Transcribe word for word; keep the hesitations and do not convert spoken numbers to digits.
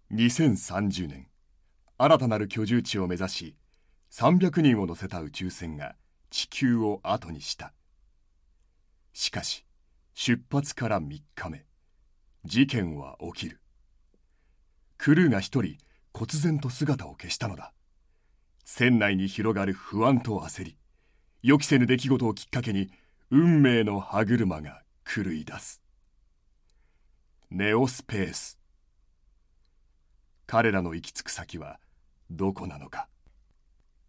にせんさんじゅうねん、新たなる居住地を目指し、さんびゃくにんを乗せた宇宙船が地球を後にした。しかし、出発からみっかめ、事件は起きる。クルーが一人、忽然と姿を消したのだ。船内に広がる不安と焦り、予期せぬ出来事をきっかけに、運命の歯車が狂い出す。ネオスペース。彼らの行き着く先はどこなのか。